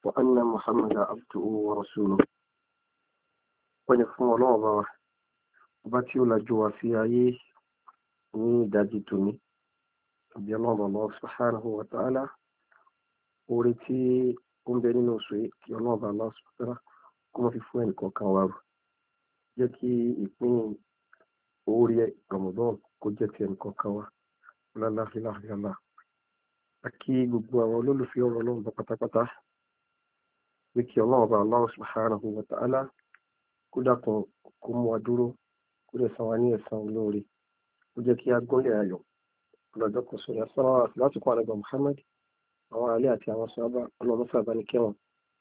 وأن محمدا عبده ورسوله ونفهم الله وباتي ولا جوا في أيه ní ìdájí tòní àbí ọlọ́run Allah subhanahu wa ta'ala orí tí ó ń bẹ nínú oṣù yìí kí ọlọ́run Allah subhanahu wa ta'ala kó má fi fún ẹnì kọ̀ọ̀kan wa rù jẹ́ kí ìpín orí Ramadan kó jẹ́ ti ẹnì kọ̀ọ̀kan wa la ilaha illallah àkí gbogbo àwọn olólùfẹ́ ọ̀rọ̀ ọlọ́run pátápátá pé kí ọlọ́run Allah subhanahu wa ta'ala kó dákun kó mú wa dúró kó lè san wa ní ẹ̀san olóore ó jẹ́ kí a gúnlẹ̀ ayọ̀ lọ́jọ́ kan sọ̀rọ̀ sọ́rọ̀ láti kọ́ àlẹ́gbà Muhammad àwọn alẹ́ àti àwọn sọ́ọ́bà ọlọ́run sábà ní kẹwọn.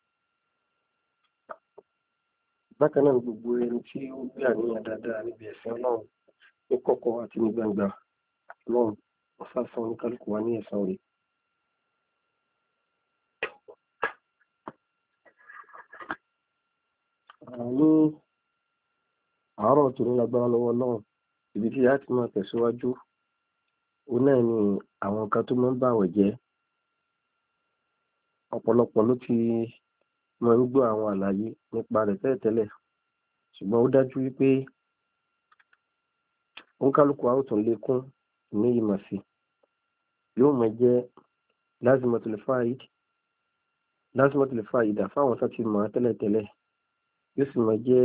Bákan náà gbogbo ẹni tí ó gbé àníyàn dáadáa níbi ẹ̀sìn ọlọ́run ní kọ̀kọ̀ àti ní gbangba ọlọ́run wọ́n sàṣàn ní kálukú wa ní ẹ̀san rẹ̀. Ní àárọ̀ tó ní lágbára lọ́wọ́ ọlọ́run ibi tí a ti máa tẹ̀síwájú ó náà ni àwọn nǹkan tó máa ń bàwẹ̀ jẹ́ ọ̀pọ̀lọpọ̀ ló ti máa ń gbọ́ àwọn àlàyé nípa rẹ̀ tẹ́lẹ̀tẹ́lẹ̀ ṣùgbọ́n ó dájú wípé oníkálukú a ó tún lékún ní ìmọ̀ sí yóò máa jẹ́ lazimatul faida fáwọn tó ti mọ̀ tẹ́lẹ̀tẹ́lẹ̀ yóò sì máa jẹ́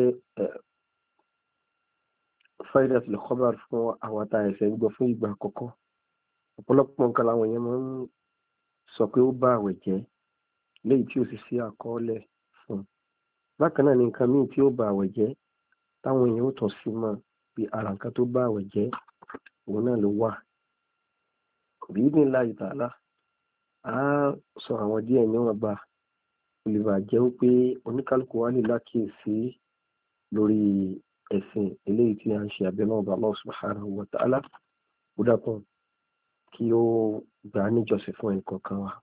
fáìdà tó lè kọ́bà fún àwọn àtàrẹsẹ̀ gbọ́ fún ìgbà àkọ́kọ́ ọ̀pọ̀lọpọ̀ nǹkan làwọn èèyàn máa ń sọ pé ó bá àwẹ̀ jẹ́ léyìí tí ó sì sí àkọọ́lẹ̀ fún bákan náà ni nǹkan míì tí ó bá àwẹ̀ jẹ́ táwọn èèyàn ó tún sí mọ́ bí ara nǹkan tó bá àwẹ̀ jẹ́ òun náà ló wà bí ní láì tààlà á sọ àwọn díẹ̀ níwọ̀n bá olùbà jẹ́ pé oníkálukú wa lè lákìyèsí lórí ẹ̀sìn eléyìí tí a ń ṣe abẹ́ náà bá Allah subhanahu wa ta'ala ó dákun kí ó gbà á níjọsìn fún ẹnì kọ̀ọ̀kan wa.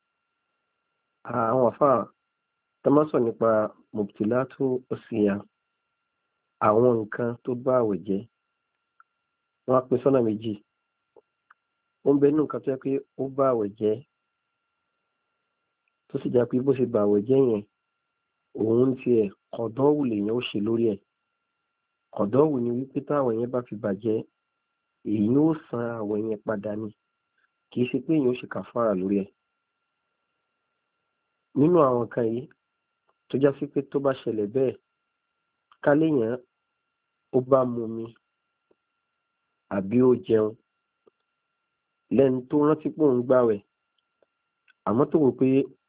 Àwọn àfáà tọ́mọ́sọ̀ nípa mubtilatu as-siyam àwọn nǹkan tó bá àwẹ̀ jẹ́ wọ́n á pín sọ́nà méjì ó ń bẹ nínú nǹkan tó yẹ pé ó bá àwẹ̀ jẹ́ tó sì já pé bó ṣe bá àwẹ̀ jẹ́ yẹn òun tiẹ̀ kọ̀dọ́wù lèèyàn ó ṣe lórí ẹ̀ kọ̀dọ́wù ni wípé táwọn yẹn bá fi bàjẹ́ èyí ó san àwọn yẹn padà ni kì í ṣe pé èyàn ó ṣe kàfàrà lórí ẹ̀ nínú àwọn kan yìí tó já sí pé tó bá ṣẹlẹ̀ bẹ́ẹ̀ káléèyàn ó bá mumi àbí ó jẹun lẹ́nu tó rántí pé òun gbàwẹ̀ àmọ́ tó wò pé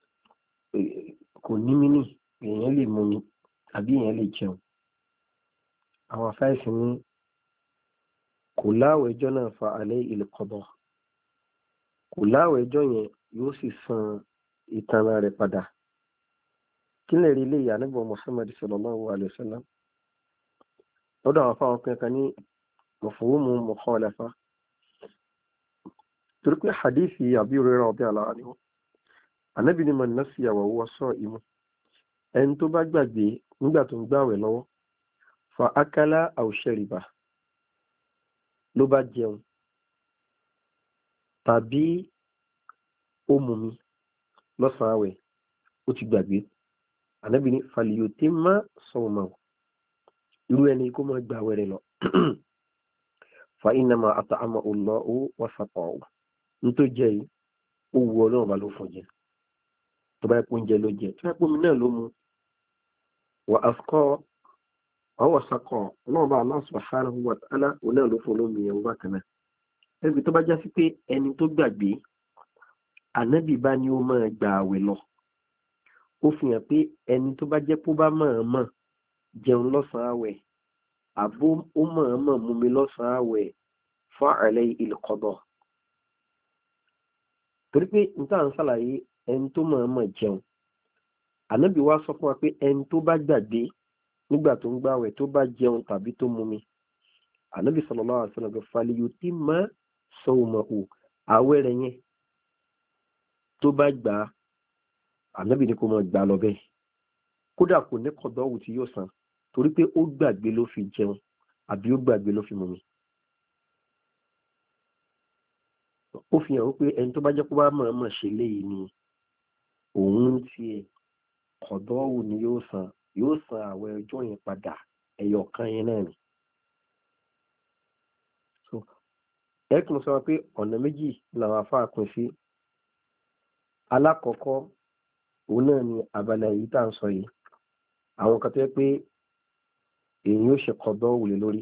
kò ní mínì èèyàn lè mumi àbí èèyàn lè jẹun àwọn afáìsì ní kò láwẹ̀ ẹjọ́ náà fa alẹ́ il-qada kò láwẹ̀ ẹjọ́ yẹn yóò sì san ìtanràn rẹ̀ padà kí lè rí ilé ìyá nígbà Muhammad sallallahu alayhi wa sallam lọ́dọ̀ àwọn afáwọn kankan ní mafhumu mukhalafa torí pé hadithi Abi Hurairah radiyallahu anhu Ànábì ní man nasiya wa huwa sa'im ẹni tó bá gbàgbé nígbà tó ń gbàwẹ̀ lọ́wọ́ fa akala aw shariba ló bá jẹun tàbí ó mumi lọ́sàn-án àwẹ̀ ó ti gbàgbé Ànábì ní falyutimma sawmahu irú ẹni kó máa gbààwẹ̀ rẹ̀ lọ fa innama at'amahu Allahu wa saqahu nítorí jẹ́ yìí ó wu Ọlọ́run bá ló fún jẹ tó bá yẹ kó oúnjẹ ló jẹ tó bá yẹ kó omi náà ló mu wa asqa ọwọ́ sakọ̀ ọlọ́ọ̀bá Allah subhanahu wa ta'ala òun náà ló fún olómi ẹ̀wọ̀n bákan náà ẹbí tó bá já sí pé ẹni tó gbàgbé Ànábì bá ní ó máa gba àwẹ̀ lọ ó fi hàn pé ẹni tó bá jẹ́ pé ó bá mọ̀ọ́mọ̀ jẹun lọ́sàn-án àwẹ̀ àbó ó mọ̀ọ́mọ̀ mumi lọ́sàn-án àwẹ̀ fa alayhi il-qada torí pé n tá à ń ṣàlàyé ẹni tó mọ̀ọ́mọ̀ jẹun Ànábì wá sọ fún wa pé ẹni tó bá gbàgbé nígbà tó ń gbààwẹ̀ tó bá jẹun tàbí tó mumi Ànábì sallallahu alaihi wasallam falyutimma sawmahu àwẹ̀ rẹ̀ yẹn tó bá gbà Ànábì ní kó máa gbà lọ bẹ́ẹ̀ kódà kò ní kọ̀dọ̀wù tí yóò san torí pé ó gbàgbé ló fi jẹun àbí ó gbàgbé ló fi mumi ó fi hàn wípé ẹni tó bá jẹ́ kó bá mọ̀ọ́mọ̀ ṣe léyìí ni òun tiẹ̀ kọ̀dọ́wù ni yóò san àwẹ̀ ọjọ́ yẹn padà ẹyọ kan yẹn náà ni. so ẹkùn sọ pé ọ̀nà méjì làwọn afá pín sí. alákọ̀ọ́kọ́ òun náà ni abala yìí tá à ń sọ yìí, àwọn kan tó yẹ pé èyí yóò ṣe kọ̀dọ́wù lé lórí.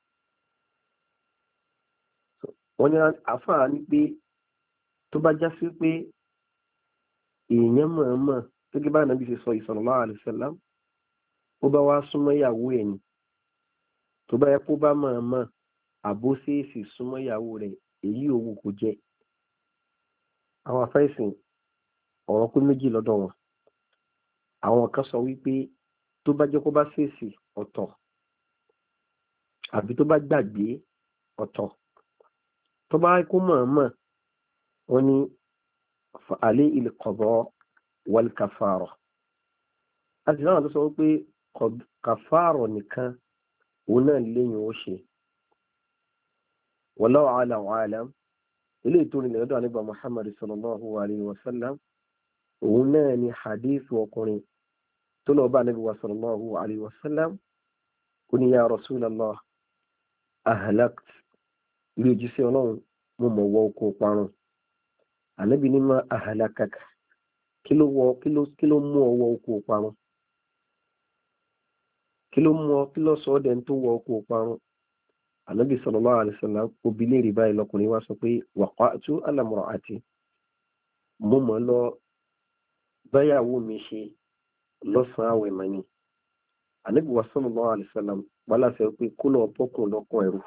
wọ́n ní àfáà ní pé tó bá já sí pé èèyàn mọ̀ọ́mọ̀ gẹ́gẹ́ bá nàbí ṣe sọ sallallahu alaihi wasallam, ó bá wá súnmọ́ ìyàwó ẹ̀ ni, tó bá yẹ kó bá mọ̀ọ́mọ̀ àbó ṣèèṣì súnmọ́ ìyàwó rẹ̀, èyí òwú kò jẹ́. àwọn afẹ́sìn ọ̀rọ̀ pé méjì lọ́dọ̀ wọn. àwọn kan sọ wípé tó bá jẹ́ kó bá ṣèèṣì ọ̀tọ̀, àbí tó bá gbàgbé ọ̀tọ̀. tó bá kó mọ̀ọ́mọ̀ wọ́n ní fa'alẹ́ il-qada wal-kafara. àti náà tó sọ wípé kàfàrọ̀ nìkan òun náà lẹ́yìn ó ṣe. wallahu a'lam wa a'lam. ilé ìtòrin lẹ́dọ̀ àníbà Muhammad sallallahu alayhi wa sallam, òun náà ni hadith ọkùnrin tó lọ bá àníbà sallallahu alayhi wa sallam, ó ní ya Rasulallah ahlakt, ilé òjíṣẹ́ ọlọ́run mo mọ̀ wọ oko parun. ànábì ní ma ahlakaka, kí ló mú ọwọ́ oko parun? kí ló sọ ọ́ dẹni tó wọ oko parun? ànábì sallallahu alaihi wasallam obìnrin rí báyìí lọkùnrin wá sọ pé waqa'tu ala imra'ati, mo mọ̀ lọ báyàwó mi ṣe lọ́sàn-án àwẹ̀ mọ́ ni. ànábì sallallahu alaihi wasallam pálásẹ̀ pé kó lọ bọ́kùn lọ́kùn ẹ̀rú,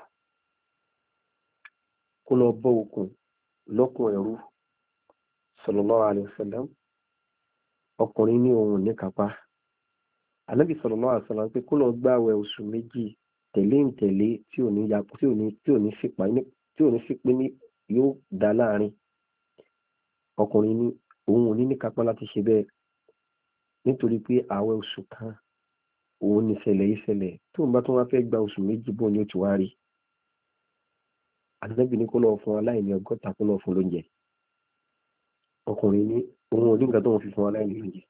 kó lọ bọ́ okùn lọ́kùn ẹ̀rú sallallahu alaihi wasallam. ọkùnrin ní ohun ní kápá. ànábì sallallahu alaihi wasallam pé kó lọ gbààwẹ̀ oṣù méjì tẹ̀lé tí ò ní yapò, tí ò ní sí pé ní yóò dá láàrin. ọkùnrin ní òun ò ní kápá láti ṣe bẹ́ẹ̀, nítorí pé ààwẹ̀ oṣù kan òun ní ṣẹlẹ̀ tó ń bá tó wá fẹ́ gba oṣù méjì bó ni ó ti wá rí. ànábì ní kó lọ fún aláìní 100 kó lọ fún lóúnjẹ. ọkùnrin ní òun ò ní nǹkan tó ń fi fún aláìní lóúnjẹ.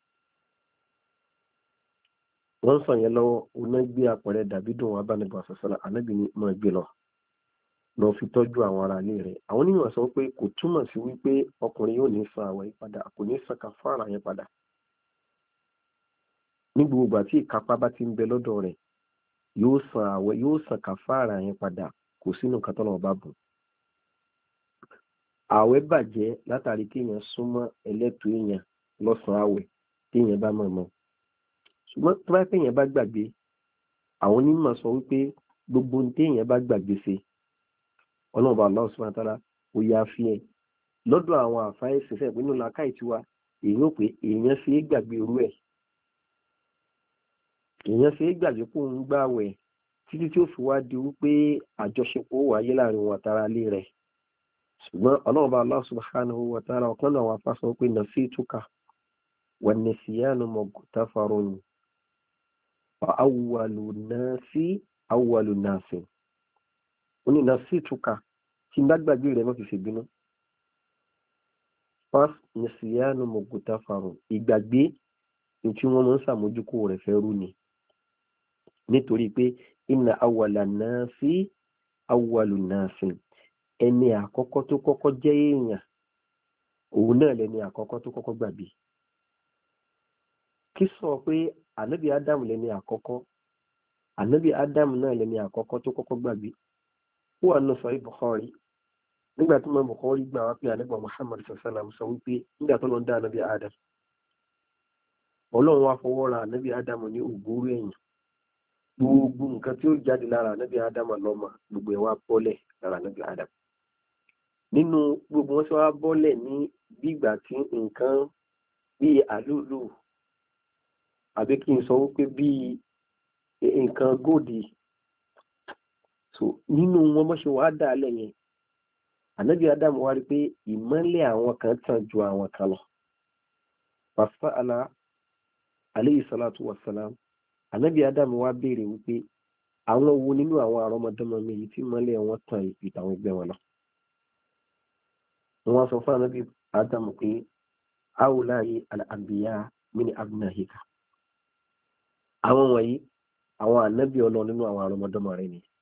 wọ́n sọ yẹn lọ́wọ́ oná gbé àpẹẹrẹ dàbí dùn wọn abánibọ̀ àṣàṣàlà. ànábì ní máa gbé lọ fi tọ́jú àwọn ará ilé rẹ̀. àwọn onímọ̀ sọ pé kò túmọ̀ sí wípé ọkùnrin yóò ní san àwẹ̀ yìí padà, kò ní san kàfàrà yẹn padà. ní gbogbo àti ìkápá bá ti ń bẹ lọ́dọ̀ rẹ̀, yóò san kàfàrà yẹn padà, kò sínú nǹkan tó lọ́wọ́ bá bùn. àwẹ̀ bàjẹ́ látàrí kéèyàn súnmọ́ ẹlẹ́tọ̀ọ́ èèyàn lọ́sàn-án àwẹ̀ téèyàn bá mọ̀. ṣùgbọ́n tó bá péèyàn bá gbàgbé, àwọn onímọ̀ sọ wípé gbogbo ohun téèyàn bá gbàgbé ṣe, ọlọ́run bá Allah subhanahu wa ta'ala ó yá fi ẹ̀. lọ́dọ̀ àwọn àfáìsì fẹ́ pé nínú làákàyè tiwa, èèyàn ò pé èèyàn ṣe é gbàgbé irú ẹ̀. èèyàn ṣe é gbàgbé kó ń gbààwẹ̀ títí tí ó fi wá di wípé àjọṣepọ̀ wáyé láàrin wọn àtàrà ilé rẹ̀. ṣùgbọ́n ọlọ́run bá Allah subhanahu wa ta'ala ọ̀kan náà wà fásọ pé nasituka wa nisyanu mughtafarun fa awwalu nasi. ó ní nasituka tí n bá gbàgbé rẹ̀ mọ́ fi ṣèbínú. fas nisyanu mughtafarun, ìgbàgbé tí wọ́n mọ́ ń sàmójúkú rẹ̀ fẹ́ rú ni. nítorí pé inna awwala nasi awwalu nasi, ẹni àkọ́kọ́ tó kọ́kọ́ jẹ́ èèyàn, òun náà lẹni àkọ́kọ́ tó kọ́kọ́ gbàgbé. kí sọ pé ànábì ádámù lẹni àkọ́kọ́, ànábì ádámù náà lẹni àkọ́kọ́ tó kọ́kọ́ gbàgbé. ó wà nínú Sahih Bukhari, nígbà tí mo Bukhari gbà wá pé ànábì Muhammad sallallahu alaihi wasallam sọ wípé nígbà tó lọ ń dá ànábì ádámù, ọlọ́run wá fọwọ́ ra ànábì ádámù ní ògbóró ẹ̀yìn. gbogbo nǹkan tí ó jáde lára ànábì ádámù lọ́mọ, gbogbo ẹ̀ wá bọ́lẹ̀ lára ànábì ádámù. nínú gbogbo wọn tí wọ́n bọ́lẹ̀ ní bígbà tí nǹkan bíi àlúlù, àbí kí n sọ wípé bíi nǹkan góòdì. so nínú wọn bó ṣe wàá dà á lẹ́yìn, ànábì ádámù wá rí pé ìmọ́lẹ̀ àwọn kan tàn ju àwọn kan lọ. fasa'ala alayhi salatu wassalam, ànábì ádámù wá béèrè wípé àwọn wo nínú àwọn àrọ́mọdọ́mọ mi yìí tí ìmọ́lẹ̀ wọn tàn ìtàwọn ẹgbẹ́ wọn lọ. wọ́n sọ fún ànábì ádámù pé haula'i al-anbiya min abnahika àwọn wọ̀nyí àwọn ànábì Ọlọ́run nínú àwọn àrọmọdọ́mọ rẹ̀ ni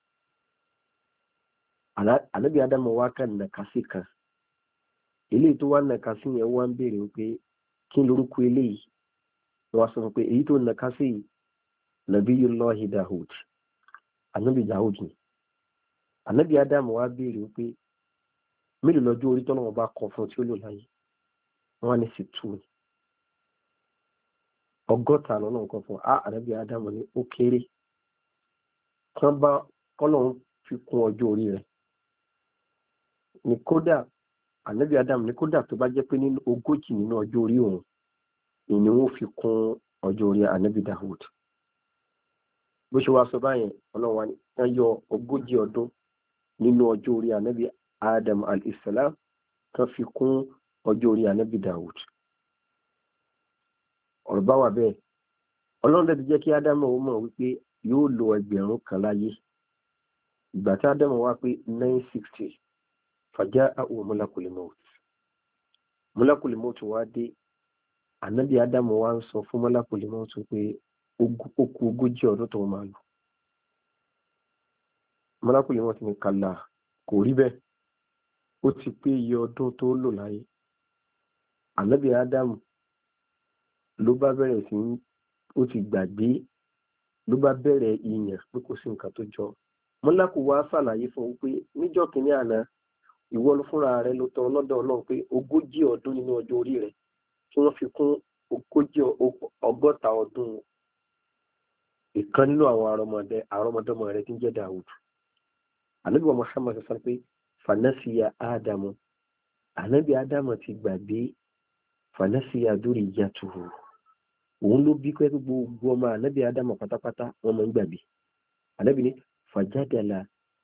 ànábì Ádámù wá kàn nàkásí kan eléyìí tó wá nàkásí yẹn wá ń béèrè pé kí n lórúkọ eléyìí wọ́n sọ pé èyí tó nàkásí nabiyullahi Dawud ànábì Dawud ni ànábì Ádámù wá béèrè pé mélòó lọ́jọ́ orí tọ́nà wọn bá kọ fún tí ó lò láyé wọ́n ní sí 2 ọgọ́ta lọ́nà nǹkan fún ànábì Ádámù ní ó kéré kán bá kọ́lọ́run fi kún ọjọ́ orí rẹ̀ ní kódà ànábì Ádámù ní kódà tó bá jẹ́ pé nínú 40 nínú ọjọ́ orí òun ìní wọn fi kún ọjọ́ orí ànábì Dawud bó ṣe wá sọ báyẹn ọlọ́run wa ní wọ́n yọ 40 ọdún nínú ọjọ́ orí ànábì Adam al-Islam kan fi kún ọjọ́ orí ànábì Dawud ọ̀rọ̀ bá wà bẹ́ẹ̀ ọlọ́run dẹ̀ ti jẹ́ kí Ádámù ó mọ̀ wípé yóò lo 1000 kan láyé ìgbà tí Ádámù wá pé 960 faja'ahu mulakul maut wá dé ànábì Ádámù wá ń sọ fún mulakul maut pé ó kù 40 ọdún tó máa lò mulakul maut ní kàlà kò rí bẹ́ẹ̀ ó ti pé iye ọdún tó lò láyé ànábì Ádámù ló bá bẹ̀rẹ̀ sí ó ti gbàgbé ló bá bẹ̀rẹ̀ ìyàn pé kò sí nǹkan tó jọ mọ́lákù wá ṣàlàyé fún un pé níjọ́ kìíní àná ìwọ ló fúnra rẹ ló tọ́ lọ́dọ̀ Ọlọ́run pé 40 ọdún nínú ọjọ́ orí rẹ̀ tí wọ́n fi kún 60 ọdún ìkan nínú àwọn àrọmọdọ́mọ rẹ̀ tí ń jẹ́ Dawud ànábì wa Muhammad sọ pé fanasiya Ádámù ànábì Ádámù ti gbàgbé fanasiya duriyatuhu òun ló bí pé gbogbo ọmọ ànábì Ádámù pátápátá wọn máa ń gbàgbé ànábì ní fàjádàlà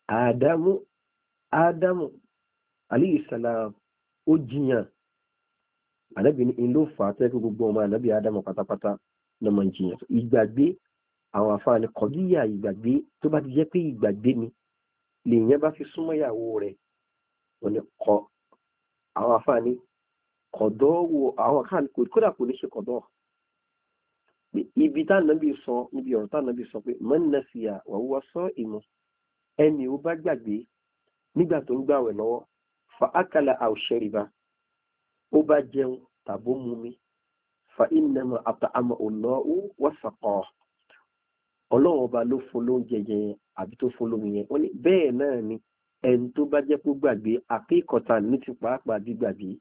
Ádámù alayhi salam ó jiyàn ànábì ní in ló fà á tẹ́ pé gbogbo ọmọ ànábì Ádámù pátápátá ló máa ń jiyàn ìgbàgbé àwọn àfáàní kọ̀díyà ìgbàgbé tó bá ti jẹ́ pé ìgbàgbé ni lèèyàn bá fi súnmọ́ ìyàwó rẹ̀ wọ́n ní kọ́ àwọn àfáàní kọ̀dọ̀ wo àwọn kan kódà kò ní ṣe kọ̀dọ̀ ibi tánàbí sọ níbi ọ̀rọ̀ tánàbí sọ pé man nasiya wa huwa sa'imun ẹni ó bá gbàgbé nígbà tó ń gbàwẹ̀ lọ́wọ́ fa akala aw shariba ó bá jẹun tàbó mumi fa innama at'ama Allahu wa saqah ọlọ́run ọba ló fún lóúnjẹ yẹn àbí tó fún lómi yẹn wọ́n ní bẹ́ẹ̀ náà ni ẹni tó bá jẹ́ pé gbàgbé àkíkọ̀tà ní ti pàápàá gbígbàgbé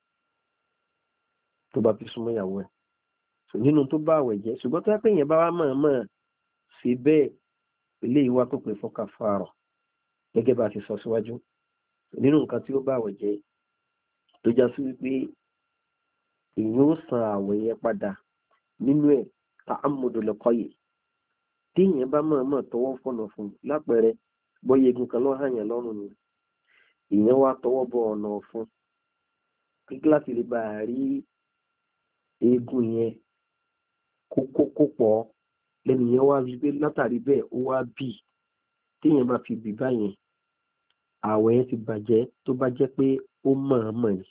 tó bá fi súnmọ́ ìyàwó ẹ̀ nínú tó bá àwẹ̀ jẹ́ ṣùgbọ́n tó yẹ pé yẹn bá wá mọ̀ọ́mọ̀ ṣe bẹ́ẹ̀ eléyìí wá tó pè fún kàfàrà gẹ́gẹ́ bá a ti sọ síwájú nínú nǹkan tí ó bá àwẹ̀ jẹ́ tó já sí wípé èyí ó san àwẹ̀ yẹn padà nínú ẹ̀ ta'ammudul qayyi tí èèyàn bá mọ̀ọ́mọ̀ tọwọ́ fọ̀nà fún lápẹẹrẹ bóyá egun kan ló hàn yàn lọ́rùn ni èèyàn wá tọwọ́ bọ ọ̀nà fún kíkí láti lè bá a rí egun yẹn kó pọ̀ lẹ́nu yẹn wá rí pé látàrí bẹ́ẹ̀ ó wá bì téèyàn bá fi bì báyẹn àwẹ̀ yẹn ti bàjẹ́ tó bá jẹ́ pé ó mọ̀ọ́mọ̀ ni.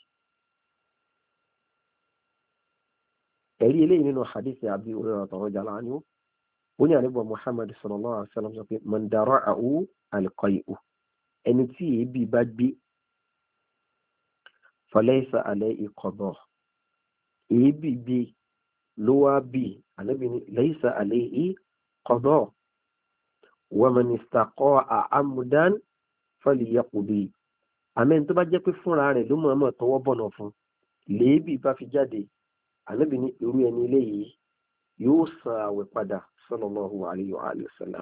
ẹ̀rí eléyìí nínú hadith Abi Hurairah radiyallahu anhu ó ní ànábì Muhammad sallallahu alaihi wasallam sọ pé man dara'ahu al-qay'u ẹni tí èébì bá gbé falaysa alayhi qada èébì gbé ló wá bì ànábì ní laysa alayhi qada wa man istaqa'a amdan falyaqdi àmín tó bá jẹ́ pé fúnra rẹ̀ ló mọ̀ọ́mọ̀ tọwọ́ bọ̀nà fún léébì bá fi jáde ànábì ní irú ẹni eléyìí yóò san àwẹ̀ padà sallallahu alayhi wa sallam.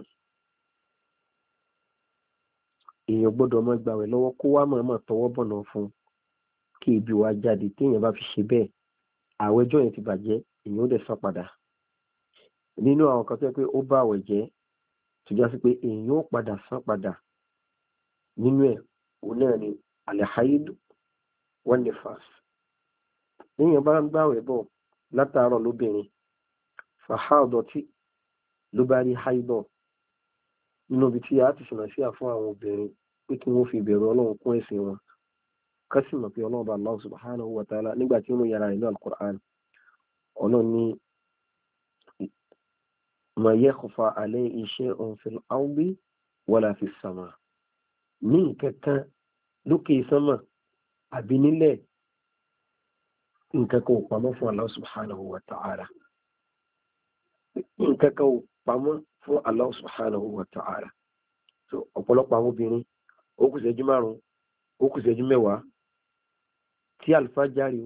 èèyàn gbọ́dọ̀ máa gbàwẹ̀ lọ́wọ́ kó wá mọ̀ọ́mọ̀ tọwọ́ bọ̀nà fún kí ibi wá jáde téèyàn bá fi ṣe bẹ́ẹ̀ àwẹ̀jọ́ yẹn ti bàjẹ́ èèyàn ó dẹ̀ san padà. nínú àwọn kan tó yẹ pé ó bá àwẹ̀ jẹ́ tó já sí pé èèyàn ó padà san padà nínú ẹ̀ òun náà ni al-hayd wan nifas. èèyàn bá ń gbàwẹ̀ bọ̀ látàárọ̀ lóbìnrin fàhádọ̀tì ló bá rí haidọ̀ nínú ibi tí a ti ṣìnà sí àfún àwọn obìnrin pé kí wọ́n fi ìbẹ̀rù ọlọ́run kún ẹ̀sìn wọn kásì mọ̀ pé ọlọ́run bá Allah subhanahu wa ta'ala nígbà tí ó ń yára ìlú al-Qur'an ọlọ́run ọlọ́ni ma yakhfa alayhi shay'un fil ardi wala fis sama ní nǹkan kan lókè sánmà àbí nílẹ̀ nǹkan kan ò pamọ́ fún Allah subhanahu wa ta'ala nǹkan kan ò pamọ́ fún Allah subhanahu wa ta'ala so ọ̀pọ̀lọpọ̀ àwọn obìnrin ó kù ìṣẹ́jú 5 ó kù ìṣẹ́jú 10 tí alfajari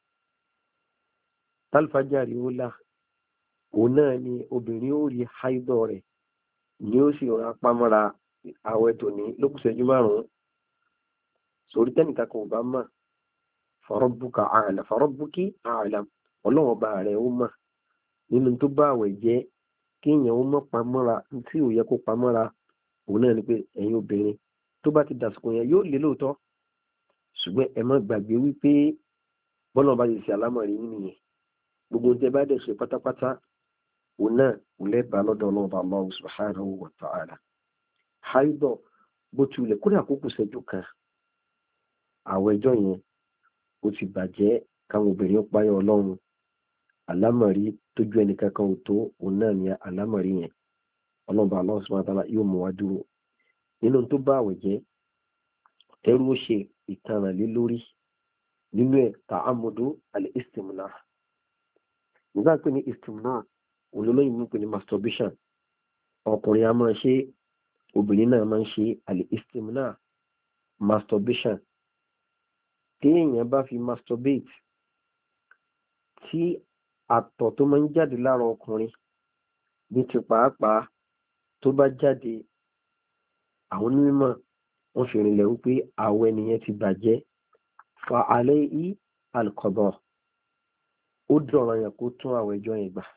ó là òun náà ni obìnrin ó rí haidọ̀ rẹ̀ ni ó sì rọra pamọ́ra àwẹ̀ tòní ló kù ìṣẹ́jú 5 sórí tẹ́nìkan kan ò bá mọ̀ farabbuka a'lam farabbuki a'lam ọlọ́wọ́ bá rẹ̀ ó mọ̀ nínú tó bá àwẹ̀ jẹ́ kí èèyàn ó mọ̀ pamọ́ra tí ò yẹ kó pamọ́ra òun náà ni pé ẹ̀yin obìnrin tó bá ti dàsìkò yẹn yóò lè lóòótọ́ ṣùgbọ́n ẹ má gbàgbé wípé bọ́lá bá ti ṣe àlámọ̀rí nínú yẹn gbogbo ohun tẹ́ bá dẹ̀ ṣe pátápátá òun náà ò lẹ́bàá lọ́dọ̀ ọlọ́ọ̀bà Allah subhanahu wa ta'ala haidọ̀ bó tilẹ̀ kódà àkókò ṣẹ́jú kan àwọn ẹjọ́ yẹn ó ti bàjẹ́ káwọn obìnrin ó páyọ̀ ọlọ́run àlámọ̀rí tójú ẹnì kankan ò tó òun náà ní àlámọ̀rí yẹn ọlọ́ọ̀bà Allah subhanahu wa ta'ala yóò mú wa dúró nínú tó bá àwẹ̀ jẹ́ ẹrú ó ṣe ìtanràn lé lórí nínú ẹ̀ ta'amudu al-istimna nígbà pé ní istimna olólóyìn mú pé ní masturbation ọkùnrin a máa ṣe obìnrin náà máa ń ṣe al-istimna masturbation tí èèyàn bá fi masturbate tí àtọ̀ tó máa ń jáde lára ọkùnrin ní ti pàápàá tó bá jáde àwọn onímọ̀ wọ́n fi rìnlẹ̀ wípé àwẹ̀ nìyẹn ti bàjẹ́ fa alayhi al-qada ó dọ̀rọ̀ yẹn kó tún àwẹ̀ ẹjọ́ yẹn gbà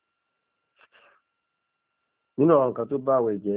nínú àwọn nǹkan tó bá àwẹ̀ jẹ́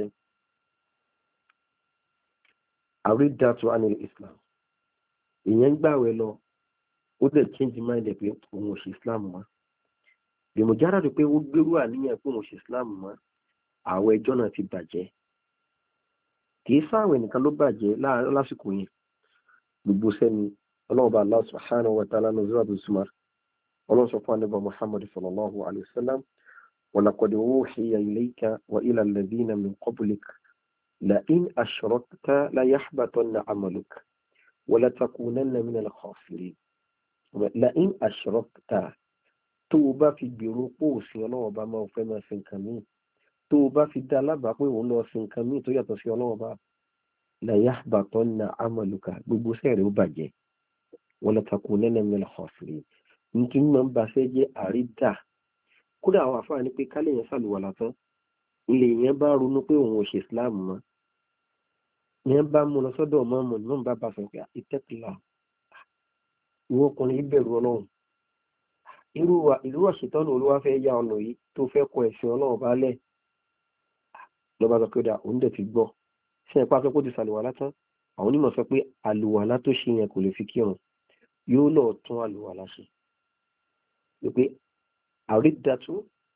àrídàtú anil Islam ìyẹn ń gbàwẹ̀ lọ ó dẹ̀ change mind ẹ̀ pé òun ò ṣe Islam mọ́ bìmọ̀jára rẹ̀ pé ó gbérú àníyàn pé òun ò ṣe Islam mọ́ àwẹ̀ ẹjọ́ náà ti bàjẹ́ kìí sáwẹ̀ nìkan ló bàjẹ́ lásìkò yẹn gbogbo sẹ́ni ọlọ́ọ̀bá Allah subhanahu wa ta'ala ní Suratul Zumar ọlọ́run sọ fún ànábì Muhammad sallallahu alayhi wa sallam wa laqad uhiya ilayka wa ila alladhina min qablik la in ashrakta la yahbatanna 'amaluka wa la takunanna min al-khasirin la in ashrakta tó o bá fi gbèrò pé òsìn ọlọ́wọ́ bá máa fẹ́ máa sin nǹkan míì tó o bá fi dá alábàá pé òun lọ sin nǹkan míì tó yàtọ̀ sí ọlọ́wọ́ bá la yahbatanna 'amaluka gbogbo sẹ́ẹ̀rẹ̀ ó bàjẹ́ wa la takunanna min al-khasirin nítorí máa ń ba fẹ́ jẹ́ àrídà kódà àwọn àfáà ní pé kálẹ̀ yẹn sàlùwàlà tán ilé yẹn bá ronú pé òun ò ṣe Islam mọ́ yẹn bá mú lọ sọ́dọ̀ mọ́mọ́ náà bá bá sọ pé ìtẹ́kìlá ìwọ ọkùnrin ìbẹ̀rù ọlọ́run irú àṣetọ́nù olúwa fẹ́ yá ọ̀nà yìí tó fẹ́ kọ ẹ̀sìn ọlọ́run bá lẹ̀ lọ́ba sọ pé dà òun dẹ̀ ti gbọ́ ṣe ẹ̀pá sọ pé ó ti sàlùwàlá tán àwọn onímọ̀ sọ pé àlùwàlá tó ṣe yẹn kò lè fi kírun yóò lọ tún àlùwàlá ṣe pé àrídàtú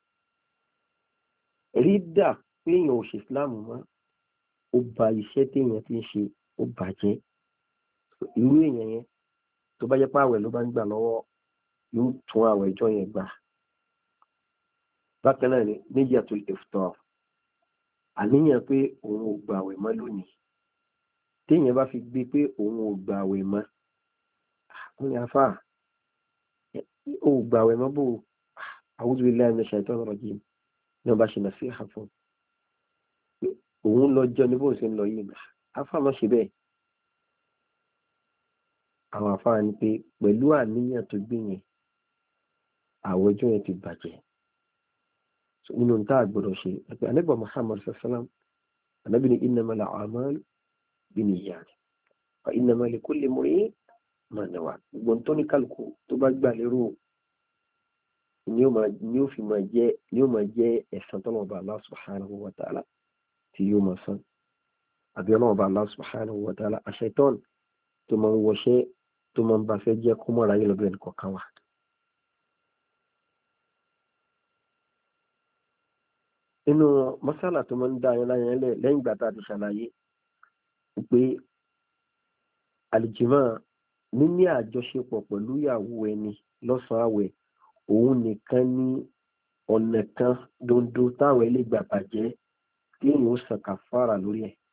rídà pé èèyàn ò ṣe Islam mọ́ ó ba iṣẹ́ téèyàn ti ń ṣe ó bàjẹ́ irú èèyàn yẹn tó bá jẹ́ pé àwẹ̀ ló bá ń gbà lọ́wọ́ yóò tún àwẹ̀ ìjọ yẹn gbà bákan náà ni niyatul iftar àníyàn pé òun ò gbà àwẹ̀ mọ́ lónìí téèyàn bá fi gbé pé òun ò gbà àwẹ̀ mọ́ ó ní afá ò gbà àwẹ̀ mọ́ bò a'udhu billahi minash shaitanir rajim ní ọba ṣe nàṣíhà fún òun lọ jẹun ní bóun ṣe ń lọ yìí afá má ṣe bẹ́ẹ̀ àwọn afá ni pé pẹ̀lú àníyàn tó gbé yẹn àwọn ọjọ́ yẹn ti bàjẹ́ nínú tá a gbọ́dọ̀ ṣe àti ànábì Muhammad sallam ànábì ní innamal a'malu binniyat wa innama likulli imri'in ma nawa gbogbo tó ní kálukú tó bá gbà lérò ni ó máa jẹ́ ẹ̀san tọ́lọ̀ ọba Allah subhanahu wa ta'ala tí yóò máa san àbí ọlọ́ọ̀ba Allah subhanahu wa ta'ala àṣetán tó máa ń wọṣẹ́ tó máa ń bá fẹ́ jẹ́ kó mọ́ra yìí lọ́dọ̀ ẹnì kọ̀ọ̀kan wa. nínú mọ́sálà tó máa ń dá ayọ́ láyé lẹ́yìn ìgbà tá a ti ṣàlàyé pé àlìjìmá níní àjọṣepọ̀ pẹ̀lú ìyàwó ẹni lọ́sàn-án àwẹ̀ òun nìkan ní ọ̀nà kan dondo táwọn ẹlẹ́gbà bàjẹ́ tí èèyàn ó san kàfàrà lórí ẹ̀.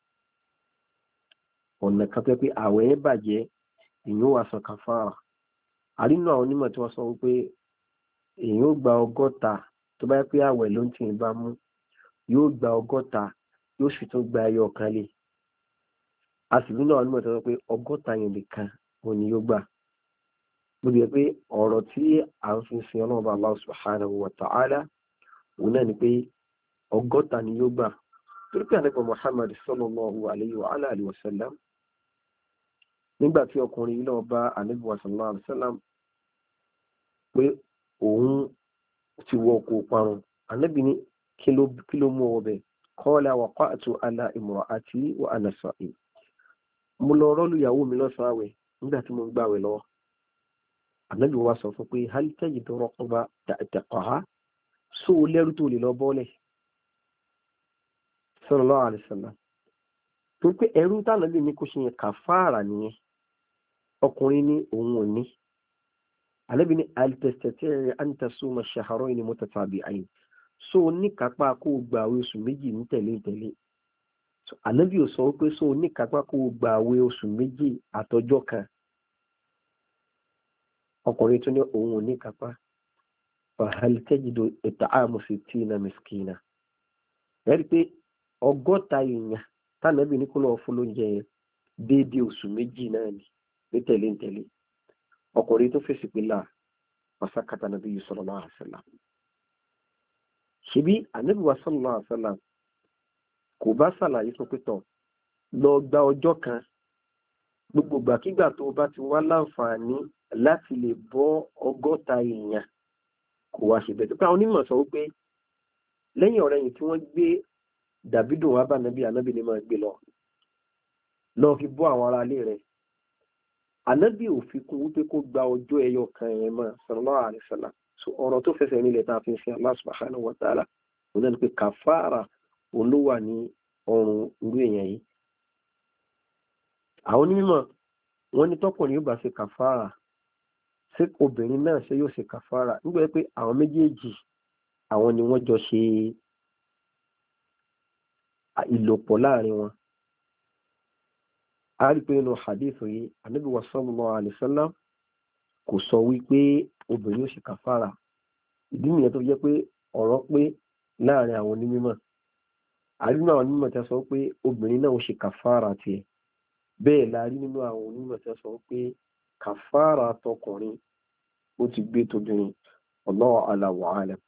ọ̀nà kan tó pé àwẹ̀ ẹ̀ bàjẹ́ èèyàn ó wá san kàfàrà. àrínú àwọn onímọ̀ tí wọ́n sọ wípé èèyàn ó gba 100 tó bá yẹ pé àwẹ̀ ló ń tì í bá mú, yóò gba 100 yóò sì tún gba ẹyọ kan lé. a sì nínú àwọn onímọ̀ tí wọ́n sọ pé 100 yẹn nìkan òun ni yóò gbà. mo bí i pé ọ̀rọ̀ tí à ń fi sin ọlọ́run bá Allah subhanahu wa ta'ala òun náà ni pé 100 ni yóò gbà. torí pé ànábì Muhammad sallallahu alayhi wa alihi wa sallam nígbà tí ọkùnrin yìí lọ bá ànábì sallallahu alayhi wa sallam pé òun ti wọ oko parun, ànábì ní kí ló mú ọwọ́ bẹ̀? qala waqa'tu ala imra'ati wa ana sa'im. mo lọ rọ́lù ìyàwó mi lọ́sàn-án àwẹ̀ nígbà tí mo ń gbàwẹ̀ lọ́wọ́. ànábì wa sọ fún pé hal tajidu raqaba ta'taqaha, só o lẹ́rú tó lè lọ bọ́lẹ̀ sallallahu alaihi wasallam. tó pé ẹrú tánàbì ní kò ṣe yẹn kàfàrà nìyẹn, ọkùnrin ní òun ò ní. ànábì ní hal tastati' an tasuma shahrayni mutatabi'ayn, só o ní kápá kó o gba àwẹ̀ oṣù méjì ní tẹ̀lé. ànábì ò sọ pé só o ní kápá kó o gba àwẹ̀ oṣù méjì àtọjọ́ kan. ọkùnrin tún ní òun ò ní kápá. fahal tajidu it'amu 60 miskina. ẹ̀rí pé 100 èèyàn tánàbì ní kó lọ́ọ́ fún lóúnjẹ yẹn déédéé oṣù méjì náà ni ní tẹ̀lé. ọkùnrin tó fèsì pé là fasakata nabiyyu sallallahu alaihi wasallam. ṣebí ànábì wa sallallahu alaihi wasallam kò bá ṣàlàyé fún pẹ́tọ̀ lọ gba ọjọ́ kan, gbogbo gbàkígbà tó bá ti wá láǹfààní láti lè bọ́ 100 èèyàn kò wá ṣe bẹ́ẹ̀. tó pé àwọn onímọ̀ sọ wípé lẹ́yìn ọ̀rẹ́ yìí tí wọ́n gbé dàbídùn wá bá ànábì ní máa gbé lọ fi bọ́ àwọn ará ilé rẹ̀. ànábì ò fi kún wípé kó gba ọjọ́ ẹyọ kan yẹn mọ́ sallallahu alaihi wasallam. so ọ̀rọ̀ tó fẹsẹ̀ nílẹ̀ tá a fi ń sin Allah subhanahu wa ta'ala òun náà ni pé kàfàrà òun ló wà ní ọrùn irú èèyàn yìí. àwọn onímọ̀ wọ́n ní tọkùnrin yóò bá ṣe kàfàrà, ṣé obìnrin náà ṣe yóò ṣe kàfàrà? nígbà pé àwọn méjèèjì àwọn ni wọ́n jọ ṣe ìlòpọ̀ láàrin wọn. a rí pé nínú hadith yìí ànábì wa sallallahu alaihi wasallam kò sọ wípé obìnrin ó ṣe kàfàrà. ìdí nìyẹn tó jẹ́ pé ọ̀rọ̀ pé láàrin àwọn onímọ̀. àrínú àwọn onímọ̀ tí a sọ pé obìnrin náà ó ṣe kàfàrà tiẹ̀, bẹ́ẹ̀ la rí nínú àwọn onímọ̀ tí a sọ pé kàfàrà tọkùnrin ó ti gbé tóbìnrin. Allahu a'la wa a'lam.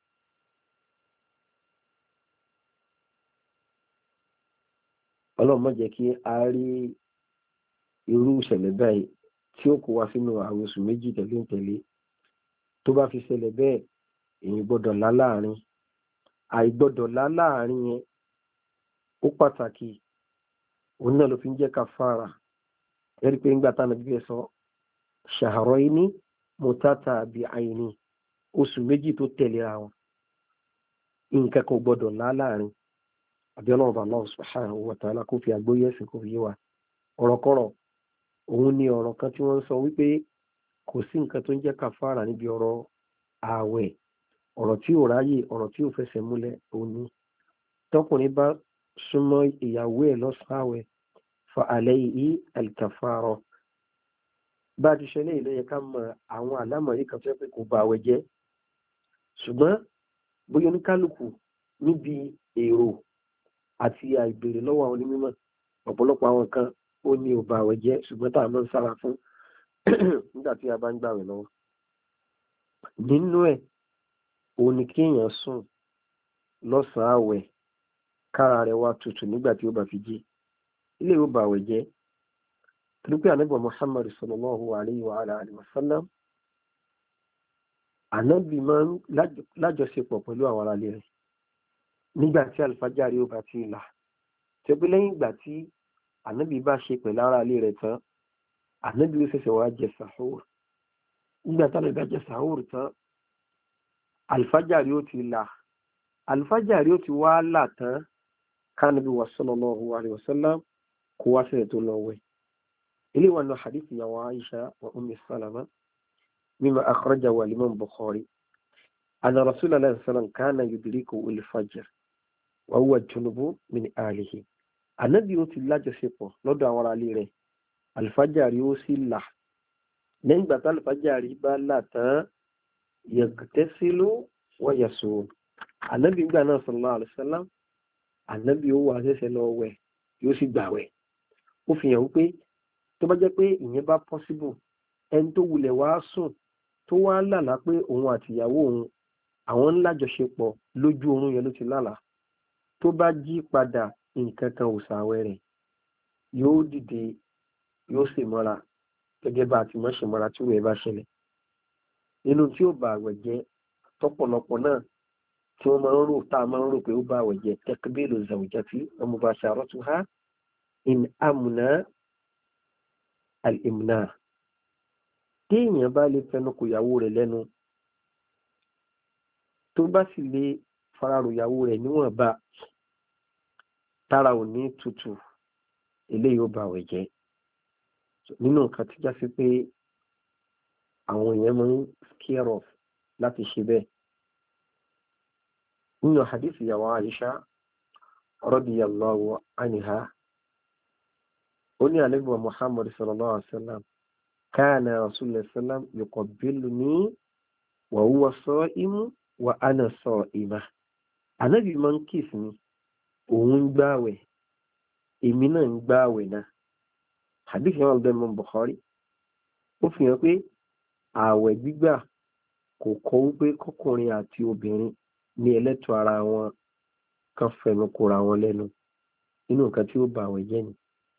ọlọ́run má jẹ́ kí a rí irú ìṣẹ̀lẹ̀ báyìí tí ó kó wa sínú àwọn oṣù méjì tẹ̀lé. tó bá fi ṣẹlẹ̀ bẹ́ẹ̀ èyí gbọ́dọ̀ lá láàrin. àìgbọ́dọ̀ lá láàrin yẹn ó pàtàkì, òun náà ló fi ń jẹ́ kàfàrà. ẹ̀rí pé ńgbà táwọn ẹbí sọ shahrayni mutatabi'ayni, oṣù méjì tó tẹ̀léra wọn, nǹkan kan gbọ́dọ̀ lá láàrin. àbí ọlọ́run bá Allah subhanahu wa ta'ala kó fi àgbóyè ẹ̀sìn kó fi yé wa. ọ̀rọ̀kọ́rọ̀ òun ni ọ̀rọ̀ kan tí wọ́n ń sọ wípé kò sí nǹkan tó ń jẹ́ kàfàrà níbi ọ̀rọ̀ ààwẹ̀. ọ̀rọ̀ tí ò ráyè, ọ̀rọ̀ tí ò fẹsẹ̀ múlẹ̀ òun ni. tọkùnrin bá súnmọ́ ìyàwó ẹ̀ lọ́sàn-án àwẹ̀ fa alayhi al-kafara. bá a ti ṣe léyìí ló yẹ ká mọ àwọn àlámọ̀rí kan tó yẹ pé kò bà àwẹ̀ jẹ́. ṣùgbọ́n bóyá oníkálukú níbi èrò àti àìbèrè lọ́wọ́ àwọn onímọ̀, ọ̀pọ̀lọpọ̀ àwọn kan ó ní ò bà àwẹ̀ jẹ́, ṣùgbọ́n tá a máa ń sára fún nígbà tí a bá ń gbàwẹ̀ lọ́wọ́. nínú ẹ̀ òun ni kí èèyàn sùn lọ́sàn-án àwẹ̀ kára rẹ̀ wá tutù nígbà tí ó bá fi jí. ilé ìwé bà àwẹ̀ jẹ́. torí pé ànábì Muhammad sallallahu alayhi wa alihi wa sallam, ànábì máa ń lájọṣepọ̀ pẹ̀lú àwọn ará ilé rẹ̀ nígbà tí àlùfájàrí ó bá ti là. tí ó pé lẹ́yìn ìgbà tí ànábì bá ṣe pẹ̀lú ará ilé rẹ̀ tán, ànábì ó ṣẹ̀ṣẹ̀ wá jẹ sàhúr. nígbà tí ànábì bá jẹ sàhúr tán, àlùfájàrí ó ti là. àlùfájàrí ó ti wá là tán kánàbí wa sallallahu alayhi wa sallam kó wá sílẹ̀ tó lọ wẹ̀. ilé wa náà hadith ìyàwó Aisha wa Ummi Salama mimma akhrajahu al-Imam Bukhari anna rasulullah sallallahu alaihi wasallam kana yudriku al-fajr wa huwa junubu min ahlihi ànábì ó ti lájọṣepọ̀ lọ́dọ̀ àwọn ará ilé rẹ̀ alfajari ó sì là lẹ́yìn ìgbà tí alfajari bá là tán yagtasilu wa yasum ànábì gbà náà sallallahu alaihi wasallam ànábì ó wà ṣẹ̀ṣẹ̀ lọ wẹ̀ yóò sì gbàwẹ̀ ó fi hàn wípé tó bá jẹ́ pé ìyẹn bá possible ẹni tó wulẹ̀ wá sùn tó wá lálà pé òun àtìyàwó òun àwọn ń lájọṣepọ̀ lójú oorun yẹn ló ti lálà tó bá jí padà nǹkan kan ò sàwẹ̀ rẹ̀ yóò dìde yóò sì mọ́ra gẹ́gẹ́ bá a ti mọ́ ṣe mọ́ra tí wọ́n bá ṣẹlẹ̀ nínú tí ó bá àwẹ̀ jẹ́ tọ́pọ̀lọpọ̀ náà tí wọ́n máa ń rò tá a máa ń rò pé ó bá àwẹ̀ jẹ́ takbilu zawjati wa mubasharatuha in amna al-imna tí èèyàn bá lè fẹnu kò ìyàwó rẹ̀ lẹ́nu tó bá sì lè fararò ìyàwó rẹ̀ níwọ̀nba tára ò ní tutù eléyìí ó bá àwẹ̀ jẹ́ nínú nǹkan tí já sí pé àwọn èèyàn máa ń scare off láti ṣe bẹ́ẹ̀ nínú hadith ìyàwó Aisha radiyallahu anha ó ní ànábì wa Muhammad sallallahu alaihi wasallam kana rasulullah sallam yuqabbiluni wa huwa sa'imu wa ana sa'ima ànábì máa ń kiss mi òun ń gbààwẹ̀ èmi náà ń gbààwẹ̀ náà hadith yẹn wà lọ́dọ̀ Imam Bukhari ó fi hàn pé ààwẹ̀ gbígbà kò kọ́ wípé kọkùnrin àti obìnrin ní ẹlẹ́tọ̀ ara wọn kan fẹnu kóra wọn lẹ́nu nínú nǹkan tí ó bà àwẹ̀ jẹ́ ni.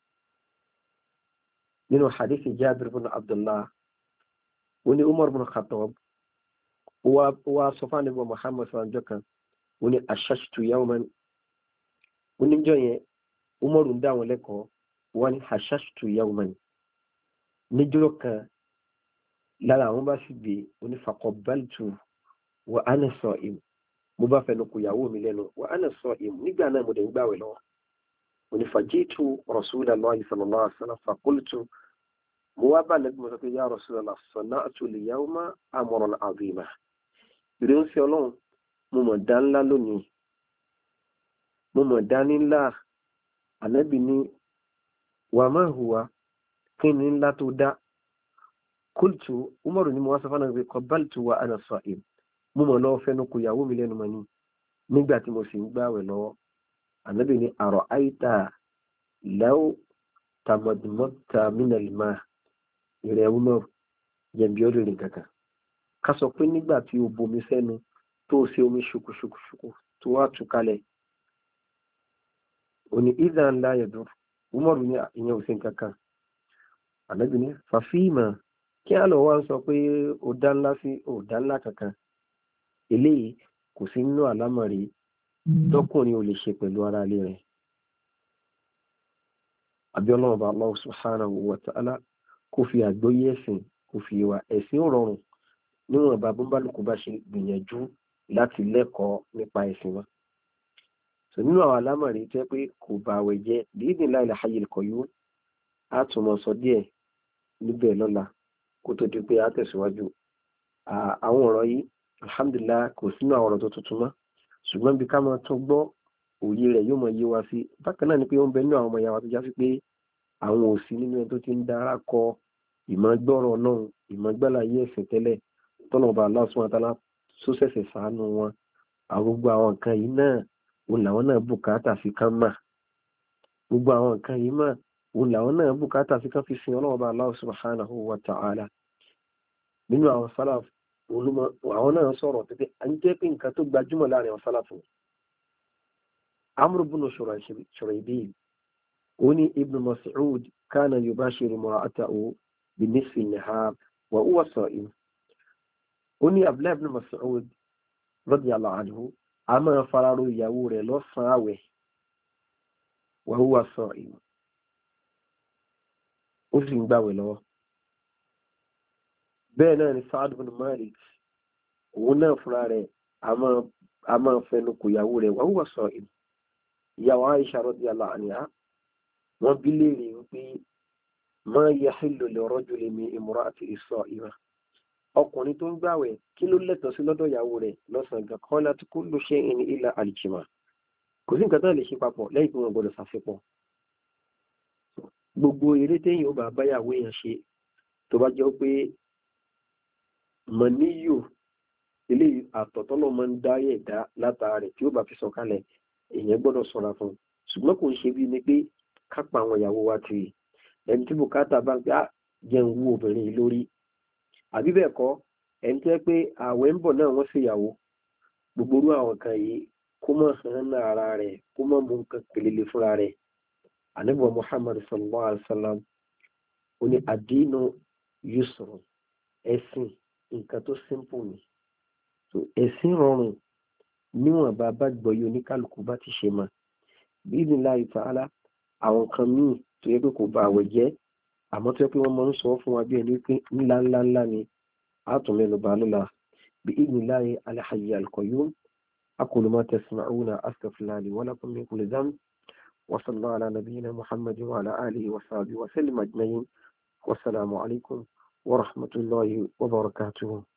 nínú hadith Jabir bin Abdullah ó ní Umar bin Khattab ó wá sọ fún ànábì Muhammad sallallahu kan ó ní ashashtu yawman ó níjọ́ yẹn Umar ń dá wọn lẹ́kọ̀ọ́ wọ́n ní ashashtu yawman níjọ́ kan lára àwọn bá sì gbé onífàkọ̀báltù wa ana sa'im mo bá fẹnu kò yàwó mi lẹ́nu wa ana sa'im nígbà náà mo dẹ̀ ń gbàwẹ̀ lọ́wọ́ onífàjítu rasulallahi sallallahu alaihi wasallam faqultu mo wá bá nàbí mo sọ pé ya rasulallah sana'tu al-yawma amran azima ìrẹ́ ń fi ọlọ́run mo mọ̀ dá ńlá lónìí mo mọ̀ dá ní ńlá ànábì ní wa ma huwa kí ni ńlá tó dá kultu umaru ni mo wá sọ fún àwọn qabaltu wa ana sa'im mo mọ̀ lọ́wọ́ fẹ́nu kò yàwó mi lẹ́nu mọ́ ni nígbà tí mo sì ń gbààwẹ̀ lọ́wọ́ ànábì ní ara'ayta law tamadmadta min al-ma' ìrẹ̀ umaru jẹ̀bi ọdún rìn kankan ká sọ pé nígbà tí o bomi sẹ́nu tó ṣe omi ṣùkùṣùkùṣùkù tó wá tú kalẹ̀ òní idhan la yadur umaru ní ìyẹn ò sí kankan ànábì ní fàfíìmà kí á lọ wá ń sọ pé ó dá ńlá sí ó dá ńlá kankan eléyìí kò sí nínú àlámọ̀rí tọkùnrin ò lè ṣe pẹ̀lú ara ilé rẹ̀ abiola ọba Allah subhanahu wa ta'ala kò fi àgbọ́yé ẹ̀sìn kò fi ìwà ẹ̀sìn rọrùn níwọ̀n bá bọ́mbálùkù bá ṣe gbìyànjú láti lẹ́kọ̀ọ́ nípa ẹ̀sìn wa so nínú àwọn àlámọ̀rí tẹ́ pé kò bá àwẹ̀ jẹ́ bi'idhnillahi al-hayyil qayyum á tún mọ̀ sọ díẹ̀ níbẹ̀ lọ́la kó tó di pé a tẹ̀síwájú àwọn ọ̀rọ̀ yìí alhamdulillah kò sínú àwọn ọ̀rọ̀ tó tuntun mọ́ ṣùgbọ́n bí ká máa tún gbọ́ òye rẹ̀ yóò mọ yé wa sí bákan náà ni pé ó ń bẹ nínú àwọn ọmọ ìyá wa tó já sí pé àwọn òsì nínú ẹni tó ti ń dára kọ ìmọ̀gbọ́rọ̀ náà ìmọ̀gbàláyé ẹ̀sìn tẹ́lẹ̀ tọ́nà ọba Allah subhanahu wa ta'ala sóṣẹ̀ṣẹ̀ sàánú wọn àwọn gbogbo àwọn nǹkan yìí náà òun làwọn náà bùkátà sí ká mà gbogbo àwọn nǹkan yìí mà òun làwọn náà bùkátà sí ká fi sin ọlọ́ọ̀ba Allah subhanahu wa ta'ala nínú àwọn sálàf àwọn náà sọ̀rọ̀ pé à ń jẹ́ pé nǹkan tó gbajúmọ̀ láàrin àwọn sálàf Amr ibn Shuraybil ó ní Ibn Mas'ud kana yubashiru imra'atahu bi-nisfi an-nahar wa huwa sa'im ó ní Abdullah ibn Mas'ud radiyallahu anhu a máa fararo ìyàwó rẹ̀ lọ́sàn-án àwẹ̀ wa huwa sa'im ó sì ń gbàwẹ̀ lọ́wọ́ bẹ́ẹ̀ náà ni Sa'd ibn Malik òun náà fúnra rẹ̀ a máa fẹnu kò ìyàwó rẹ̀ wa huwa sa'im ìyàwó Aisha radiyallahu anha wọ́n bí léèrè wípé ma yahillu li rajulin min imra'atihi sa'ima ọkùnrin tó ń gbàwẹ̀ kí ló lẹ́tọ̀ọ́ sí lọ́dọ̀ ìyàwó rẹ̀ lọ́sàn-án gan qalat kullu shay'in illa al-jima' kò sí nǹkan tó lè ṣe papọ̀ lẹ́yìn tí wọ́n gbọ́dọ̀ ṣàfihàn. gbogbo eré téèyàn ó bá báyàwó èèyàn ṣe tó bá jẹ́ pé mọ̀níyò eléyìí àtọ̀tọ́lọ́ máa ń dá ẹ̀dá látara rẹ̀ tí ó bá fi sọ kalẹ̀ èèyàn gbọ́dọ̀ ṣọ́ra fún un ṣùgbọ́n kò ń ṣe bí ni pé kápá àwọn ìyàwó wa ti ẹni tí bùkátà bá ń pẹ́ jẹun wú obìnrin yìí lórí àbí bẹ́ẹ̀ kọ́ ẹni tó yẹ pé àwẹ̀ ń bọ̀ náà wọ́n ṣe ìyàwó gbogbo orú àwọn kan yìí kó mọ̀ hàn ní ara rẹ̀ kó mọ̀ mú nǹkan pèlele fúnra rẹ̀ ànábì Muhammad sallallahu alaihi wasallam ó ní àdínú yusr ẹ̀sìn nǹkan tó simple ni so ẹ̀sìn rọrùn níwọ̀n bá gbọ́yé oníkálukú bá ti ṣe mọ́ bi'idhnillahi ta'ala àwọn kan míì tó yẹ pé kò bá àwẹ̀ jẹ́ àmọ́ tó yẹ pé wọ́n máa ń sọ fún wa bí ẹni pé ńláńláńlá ni àtúnmẹ́nu bá lọ́la bi'idhnillahi al-hayy al-qayyum aqulu ma tasma'una astaghfirullaha li wa lakum min kulli dhanb wa sallallahu ala nabiyyina muhammadin wa ala alihi wa sahbihi wa sallam ajma'in wassalamu alaikum wa rahmatullahi wa barakatuh.